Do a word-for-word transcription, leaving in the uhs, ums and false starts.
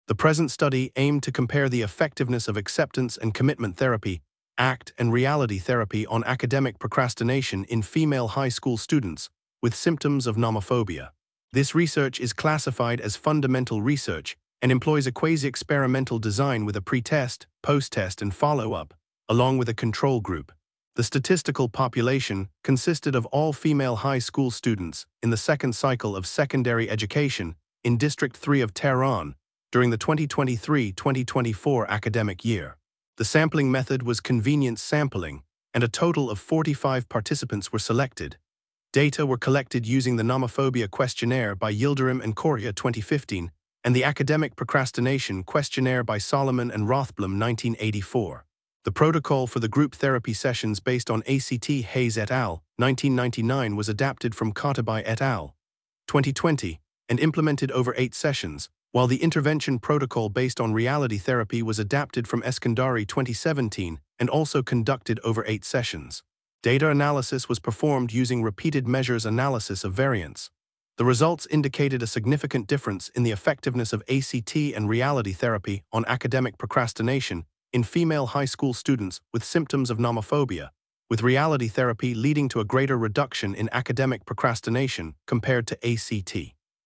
The present study aimed to compare the effectiveness of acceptance and commitment therapy, ACT, and reality therapy on academic procrastination in female high school students with symptoms of nomophobia. This research is classified as fundamental research and employs a quasi-experimental design with a pre-test, post-test, and follow-up, along with a control group. The statistical population consisted of all female high school students in the second cycle of secondary education in District three of Tehran during the twenty twenty-three twenty twenty-four academic year. The sampling method was convenience sampling, and a total of forty-five participants were selected. Data were collected using the Nomophobia Questionnaire by Yildirim and Correa twenty fifteen and the Academic Procrastination Questionnaire by Solomon and Rothblum nineteen eighty-four. The protocol for the group therapy sessions based on A C T Hayes et al. nineteen ninety-nine was adapted from Kotabai et al. twenty twenty and implemented over eight sessions, while the intervention protocol based on reality therapy was adapted from Eskandari twenty seventeen and also conducted over eight sessions. Data analysis was performed using repeated measures analysis of variance. The results indicated a significant difference in the effectiveness of A C T and reality therapy on academic procrastination in female high school students with symptoms of nomophobia, with reality therapy leading to a greater reduction in academic procrastination compared to A C T.